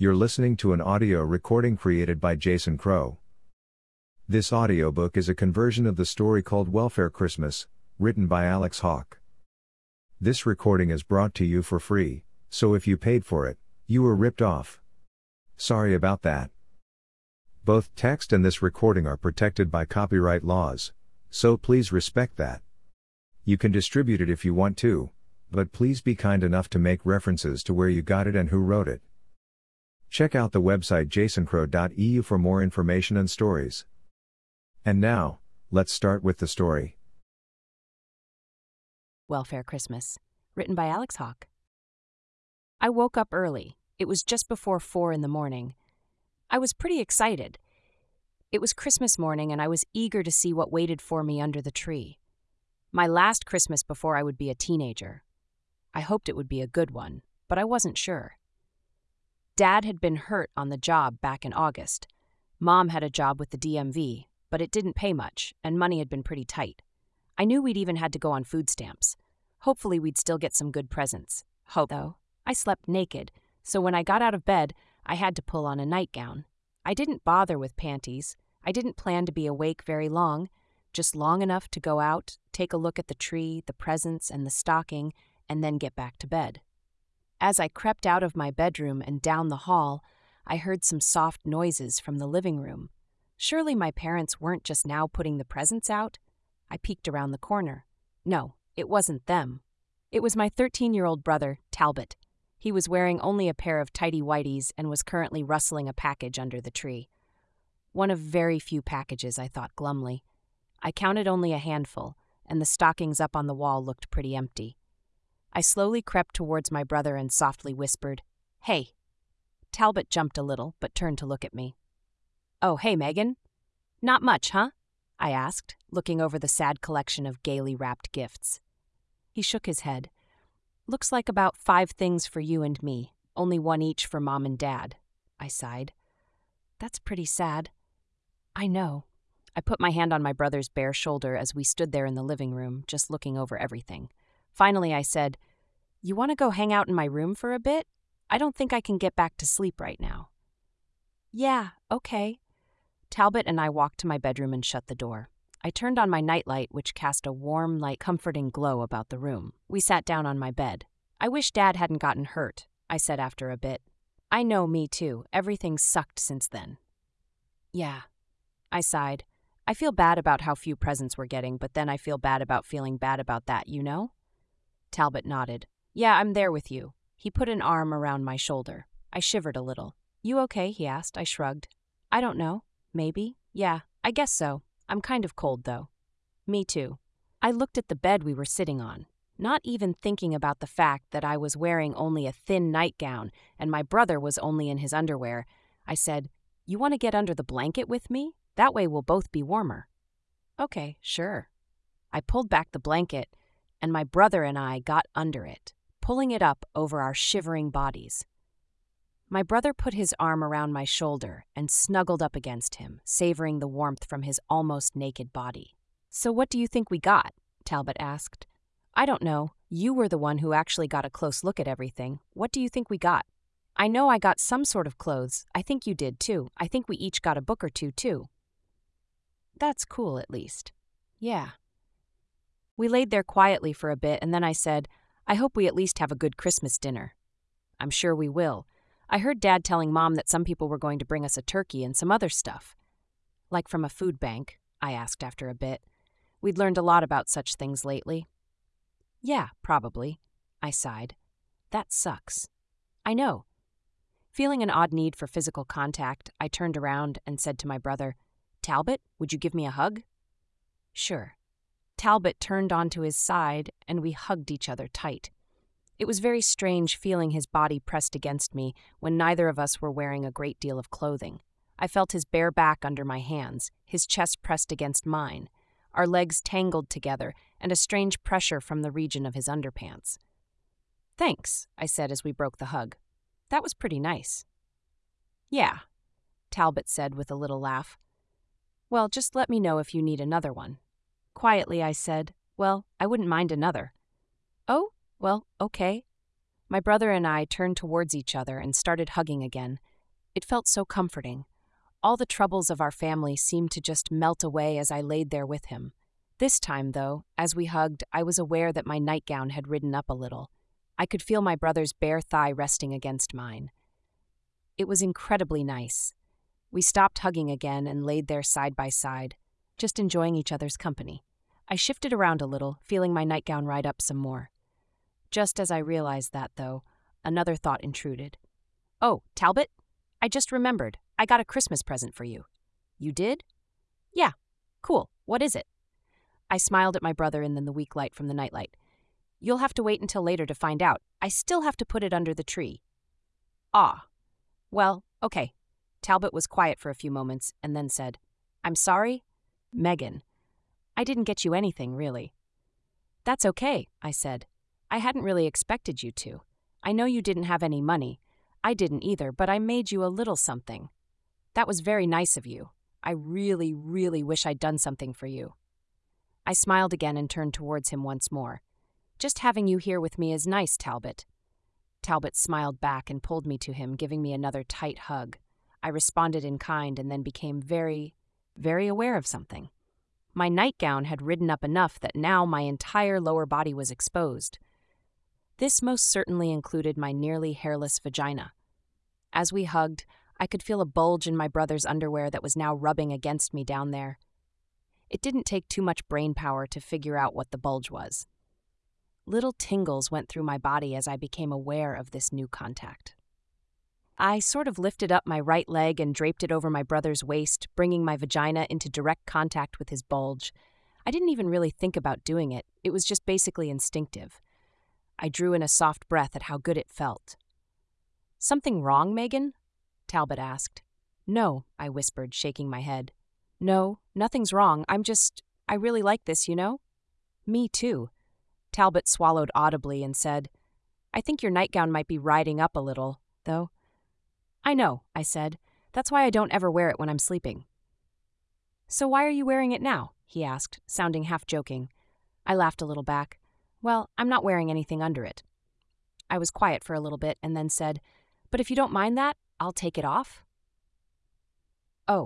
You're listening to an audio recording created by Jason Crow. This audiobook is a conversion of the story called Welfare Christmas, written by Alex Hawke. This recording is brought to you for free, so if you paid for it, you were ripped off. Sorry about that. Both text and this recording are protected by copyright laws, so please respect that. You can distribute it if you want to, but please be kind enough to make references to where you got it and who wrote it. Check out the website jasoncrow.eu for more information and stories. And now, let's start with the story. Welfare Christmas, written by Alex Hawke. I woke up early. It was just before 4 a.m. I was pretty excited. It was Christmas morning and I was eager to see what waited for me under the tree. My last Christmas before I would be a teenager. I hoped it would be a good one, but I wasn't sure. Dad had been hurt on the job back in August. Mom had a job with the DMV, but it didn't pay much, and money had been pretty tight. I knew we'd even had to go on food stamps. Hopefully we'd still get some good presents. Though, I slept naked, so when I got out of bed, I had to pull on a nightgown. I didn't bother with panties. I didn't plan to be awake very long, just long enough to go out, take a look at the tree, the presents, and the stocking, and then get back to bed. As I crept out of my bedroom and down the hall, I heard some soft noises from the living room. Surely my parents weren't just now putting the presents out? I peeked around the corner. No, it wasn't them. It was my 13-year-old brother, Talbot. He was wearing only a pair of tidy whities and was currently rustling a package under the tree. One of very few packages, I thought glumly. I counted only a handful, and the stockings up on the wall looked pretty empty. I slowly crept towards my brother and softly whispered, "Hey." Talbot jumped a little, but turned to look at me. "Oh, hey, Megan. Not much, huh?" I asked, looking over the sad collection of gaily wrapped gifts. He shook his head. "Looks like about 5 things for you and me, only 1 each for Mom and Dad," I sighed. "That's pretty sad." "I know." I put my hand on my brother's bare shoulder as we stood there in the living room, just looking over everything. Finally, I said, "You want to go hang out in my room for a bit? I don't think I can get back to sleep right now." "Yeah, okay." Talbot and I walked to my bedroom and shut the door. I turned on my nightlight, which cast a warm, light, comforting glow about the room. We sat down on my bed. "I wish Dad hadn't gotten hurt," I said after a bit. "I know, me too. Everything's sucked since then." "Yeah." I sighed. I feel bad about how few presents we're getting, but then I feel bad about feeling bad about that, you know? Talbot nodded. "Yeah, I'm there with you." He put an arm around my shoulder. I shivered a little. "You okay?" he asked. I shrugged. "I don't know. Maybe. Yeah, I guess so. I'm kind of cold, though." "Me too." I looked at the bed we were sitting on, not even thinking about the fact that I was wearing only a thin nightgown and my brother was only in his underwear. I said, "You want to get under the blanket with me? That way we'll both be warmer." "Okay, sure." I pulled back the blanket, and my brother and I got under it, pulling it up over our shivering bodies. My brother put his arm around my shoulder and snuggled up against him, savoring the warmth from his almost naked body. "So what do you think we got?" Talbot asked. "I don't know. You were the one who actually got a close look at everything. What do you think we got?" "I know I got some sort of clothes. I think you did, too. I think we each got a book or two, too." "That's cool, at least." "Yeah." We laid there quietly for a bit, and then I said, "I hope we at least have a good Christmas dinner." "I'm sure we will. I heard Dad telling Mom that some people were going to bring us a turkey and some other stuff." "Like from a food bank?" I asked after a bit. We'd learned a lot about such things lately. "Yeah, probably." I sighed. "That sucks." "I know." Feeling an odd need for physical contact, I turned around and said to my brother, "Talbot, would you give me a hug?" "Sure." Talbot turned onto his side, and we hugged each other tight. It was very strange feeling his body pressed against me when neither of us were wearing a great deal of clothing. I felt his bare back under my hands, his chest pressed against mine, our legs tangled together, and a strange pressure from the region of his underpants. "Thanks," I said as we broke the hug. "That was pretty nice." "Yeah," Talbot said with a little laugh. "Well, just let me know if you need another one." Quietly, I said, "Well, I wouldn't mind another." "Oh, well, okay." My brother and I turned towards each other and started hugging again, It felt so comforting. All the troubles of our family seemed to just melt away as I laid there with him. This time, though, as we hugged, I was aware that my nightgown had ridden up a little. I could feel my brother's bare thigh resting against mine. It was incredibly nice. We stopped hugging again and laid there side by side, just enjoying each other's company. I shifted around a little, feeling my nightgown ride up some more. Just as I realized that, though, another thought intruded. "Oh, Talbot, I just remembered. I got a Christmas present for you." "You did?" "Yeah. Cool. What is it?" I smiled at my brother in the weak light from the nightlight. "You'll have to wait until later to find out. I still have to put it under the tree." "Ah. Well, okay." Talbot was quiet for a few moments and then said, "I'm sorry, Megan. I didn't get you anything, really." "That's okay," I said. "I hadn't really expected you to. I know you didn't have any money. I didn't either, but I made you a little something. That was very nice of you. I really, really wish I'd done something for you." I smiled again and turned towards him once more. "Just having you here with me is nice, Talbot." Talbot smiled back and pulled me to him, giving me another tight hug. I responded in kind and then became very, very aware of something. My nightgown had ridden up enough that now my entire lower body was exposed. This most certainly included my nearly hairless vagina. As we hugged, I could feel a bulge in my brother's underwear that was now rubbing against me down there. It didn't take too much brain power to figure out what the bulge was. Little tingles went through my body as I became aware of this new contact. I sort of lifted up my right leg and draped it over my brother's waist, bringing my vagina into direct contact with his bulge. I didn't even really think about doing it. It was just basically instinctive. I drew in a soft breath at how good it felt. "Something wrong, Megan?" Talbot asked. "No," I whispered, shaking my head. "No, nothing's wrong. I really like this, you know?" "Me too." Talbot swallowed audibly and said, "I think your nightgown might be riding up a little, though." "I know," I said. "That's why I don't ever wear it when I'm sleeping." "So why are you wearing it now?" he asked, sounding half joking. I laughed a little back. "Well, I'm not wearing anything under it." I was quiet for a little bit and then said, "But if you don't mind that, I'll take it off." "Oh."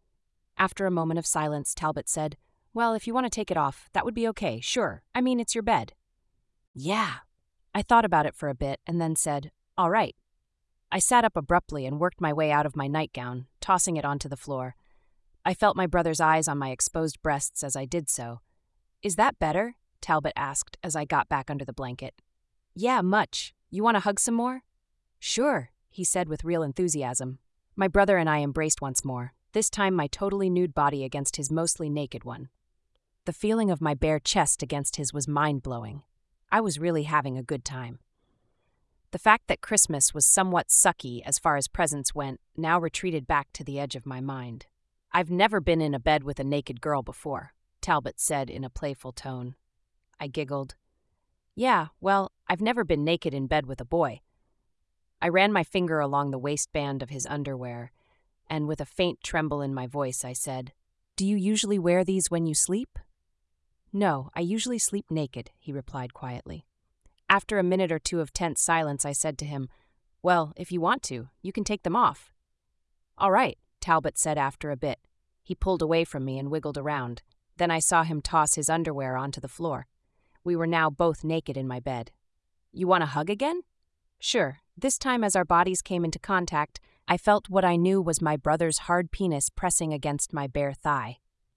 After a moment of silence, Talbot said, "Well, if you want to take it off, that would be okay, sure. I mean, it's your bed." "Yeah." I thought about it for a bit and then said, "All right." I sat up abruptly and worked my way out of my nightgown, tossing it onto the floor. I felt my brother's eyes on my exposed breasts as I did so. "Is that better?" Talbot asked as I got back under the blanket. "Yeah, much. You want to hug some more?" "Sure," he said with real enthusiasm. My brother and I embraced once more, this time my totally nude body against his mostly naked one. The feeling of my bare chest against his was mind-blowing. I was really having a good time. The fact that Christmas was somewhat sucky as far as presents went now retreated back to the edge of my mind. "I've never been in a bed with a naked girl before," Talbot said in a playful tone. I giggled. "Yeah, well, I've never been naked in bed with a boy." I ran my finger along the waistband of his underwear, and with a faint tremble in my voice, I said, "Do you usually wear these when you sleep?" "No, I usually sleep naked," he replied quietly. After a minute or two of tense silence, I said to him, "Well, if you want to, you can take them off." "All right," Talbot said after a bit. He pulled away from me and wiggled around. Then I saw him toss his underwear onto the floor. We were now both naked in my bed. "You want a hug again?" "Sure." This time as our bodies came into contact, I felt what I knew was my brother's hard penis pressing against my bare thigh.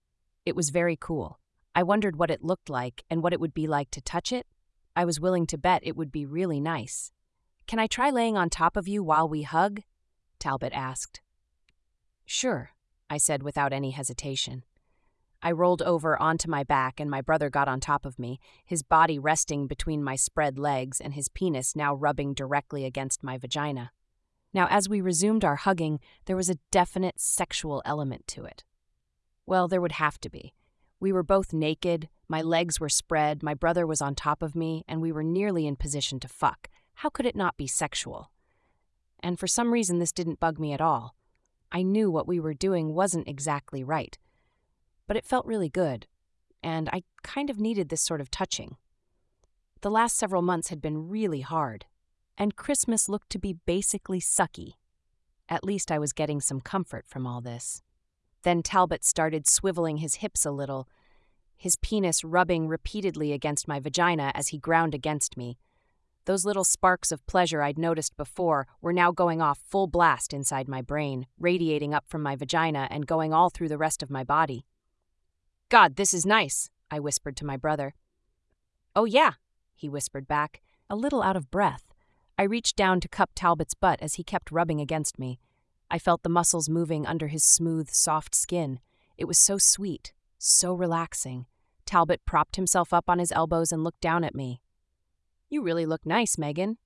It was very cool. I wondered what it looked like and what it would be like to touch it. I was willing to bet it would be really nice. "Can I try laying on top of you while we hug?" Talbot asked. "Sure," I said without any hesitation. I rolled over onto my back and my brother got on top of me, his body resting between my spread legs and his penis now rubbing directly against my vagina. Now, as we resumed our hugging, there was a definite sexual element to it. Well, there would have to be. We were both naked, my legs were spread, my brother was on top of me, and we were nearly in position to fuck. How could it not be sexual? And for some reason, this didn't bug me at all. I knew what we were doing wasn't exactly right. But it felt really good, and I kind of needed this sort of touching. The last several months had been really hard, and Christmas looked to be basically sucky. At least I was getting some comfort from all this. Then Talbot started swiveling his hips a little, his penis rubbing repeatedly against my vagina as he ground against me. Those little sparks of pleasure I'd noticed before were now going off full blast inside my brain, radiating up from my vagina and going all through the rest of my body. "God, this is nice," I whispered to my brother. "Oh yeah," he whispered back, a little out of breath. I reached down to cup Talbot's butt as he kept rubbing against me. I felt the muscles moving under his smooth, soft skin. It was so sweet, so relaxing. Talbot propped himself up on his elbows and looked down at me. "You really look nice, Megan."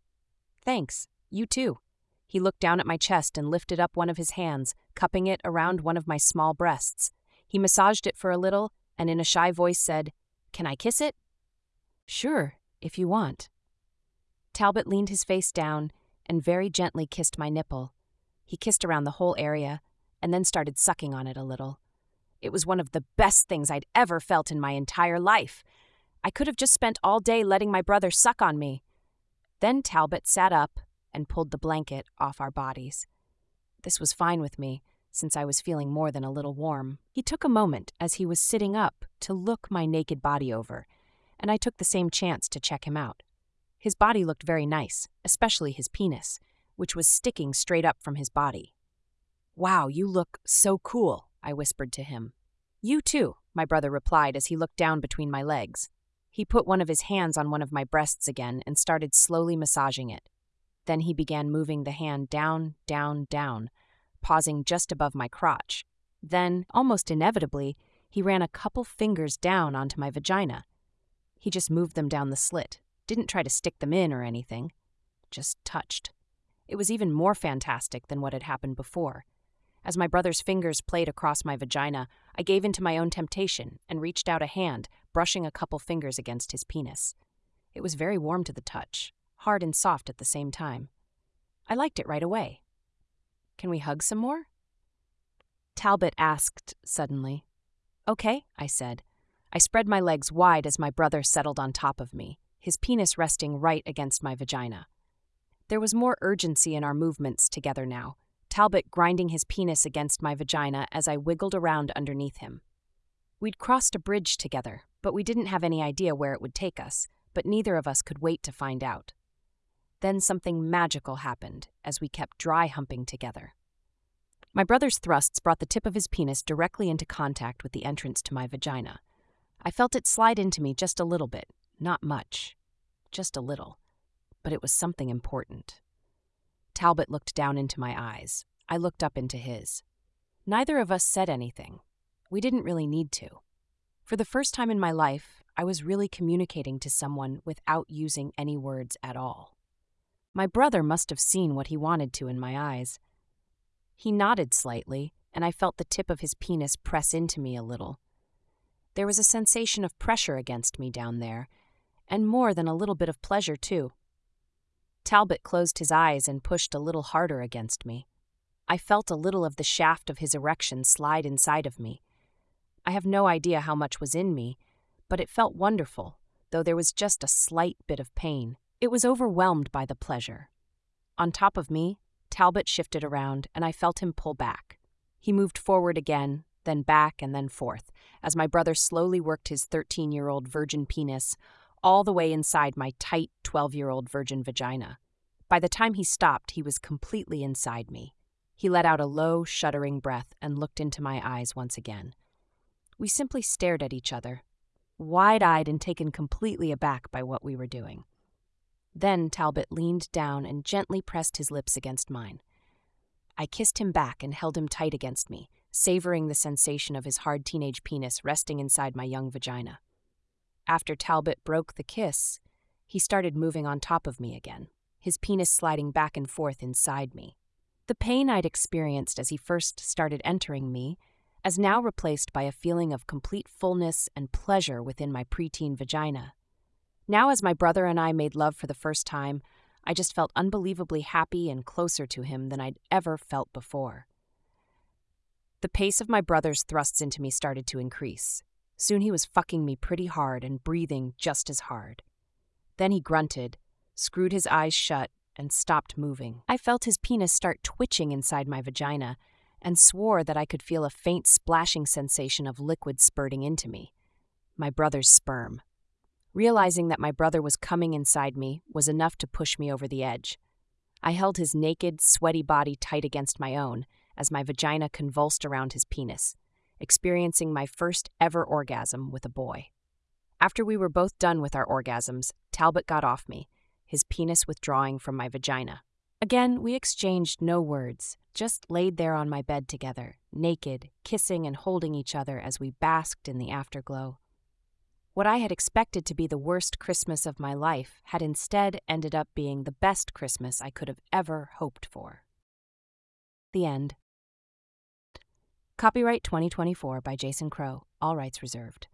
"Thanks. You too." He looked down at my chest and lifted up one of his hands, cupping it around one of my small breasts. He massaged it for a little and in a shy voice said, "Can I kiss it?" "Sure, if you want." Talbot leaned his face down and very gently kissed my nipple. He kissed around the whole area and then started sucking on it a little. It was one of the best things I'd ever felt in my entire life. I could have just spent all day letting my brother suck on me. Then Talbot sat up and pulled the blanket off our bodies. This was fine with me, since I was feeling more than a little warm. He took a moment as he was sitting up to look my naked body over, and I took the same chance to check him out. His body looked very nice, especially his penis, which was sticking straight up from his body. "Wow, you look so cool," I whispered to him. "You too," my brother replied as he looked down between my legs. He put one of his hands on one of my breasts again and started slowly massaging it. Then he began moving the hand down, down, down, pausing just above my crotch. Then, almost inevitably, he ran a couple fingers down onto my vagina. He just moved them down the slit, didn't try to stick them in or anything, just touched. It was even more fantastic than what had happened before. As my brother's fingers played across my vagina, I gave in to my own temptation and reached out a hand, brushing a couple fingers against his penis. It was very warm to the touch, hard and soft at the same time. I liked it right away. "Can we hug some more?" Talbot asked suddenly. "Okay," I said. I spread my legs wide as my brother settled on top of me, his penis resting right against my vagina. There was more urgency in our movements together now, Talbot grinding his penis against my vagina as I wiggled around underneath him. We'd crossed a bridge together, but we didn't have any idea where it would take us, but neither of us could wait to find out. Then something magical happened as we kept dry humping together. My brother's thrusts brought the tip of his penis directly into contact with the entrance to my vagina. I felt it slide into me just a little bit, not much, just a little, but it was something important. Talbot looked down into my eyes. I looked up into his. Neither of us said anything. We didn't really need to. For the first time in my life, I was really communicating to someone without using any words at all. My brother must have seen what he wanted to in my eyes. He nodded slightly, and I felt the tip of his penis press into me a little. There was a sensation of pressure against me down there, and more than a little bit of pleasure, too. Talbot closed his eyes and pushed a little harder against me. I felt a little of the shaft of his erection slide inside of me. I have no idea how much was in me, but it felt wonderful, though there was just a slight bit of pain. It was overwhelmed by the pleasure. On top of me, Talbot shifted around, and I felt him pull back. He moved forward again, then back and then forth, as my brother slowly worked his 13-year-old virgin penis all the way inside my tight 12-year-old virgin vagina. By the time he stopped, he was completely inside me. He let out a low, shuddering breath and looked into my eyes once again. We simply stared at each other, wide-eyed and taken completely aback by what we were doing. Then Talbot leaned down and gently pressed his lips against mine. I kissed him back and held him tight against me, savoring the sensation of his hard teenage penis resting inside my young vagina. After Talbot broke the kiss, he started moving on top of me again, his penis sliding back and forth inside me. The pain I'd experienced as he first started entering me, as now replaced by a feeling of complete fullness and pleasure within my preteen vagina. Now, as my brother and I made love for the first time, I just felt unbelievably happy and closer to him than I'd ever felt before. The pace of my brother's thrusts into me started to increase. Soon he was fucking me pretty hard and breathing just as hard. Then he grunted, screwed his eyes shut, and stopped moving. I felt his penis start twitching inside my vagina and swore that I could feel a faint splashing sensation of liquid spurting into me. My brother's sperm. Realizing that my brother was coming inside me was enough to push me over the edge. I held his naked, sweaty body tight against my own as my vagina convulsed around his penis, experiencing my first ever orgasm with a boy. After we were both done with our orgasms, Talbot got off me, his penis withdrawing from my vagina. Again, we exchanged no words, just laid there on my bed together, naked, kissing and holding each other as we basked in the afterglow. What I had expected to be the worst Christmas of my life had instead ended up being the best Christmas I could have ever hoped for. The end. Copyright 2024 by Jason Crow, all rights reserved.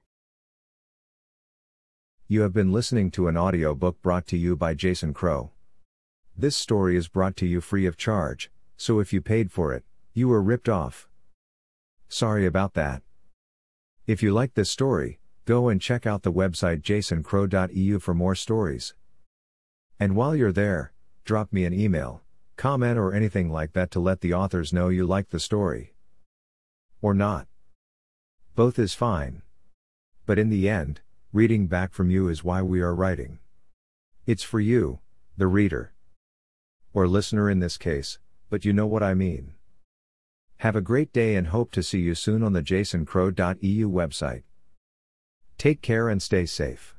You have been listening to an audiobook brought to you by Jason Crow. This story is brought to you free of charge, so if you paid for it, you were ripped off. Sorry about that. If you like this story, go and check out the website jasoncrow.eu for more stories. And while you're there, drop me an email, comment or anything like that to let the authors know you like the story. Or not. Both is fine. But in the end, reading back from you is why we are writing. It's for you, the reader. Or listener in this case, but you know what I mean. Have a great day and hope to see you soon on the jasoncrow.eu website. Take care and stay safe.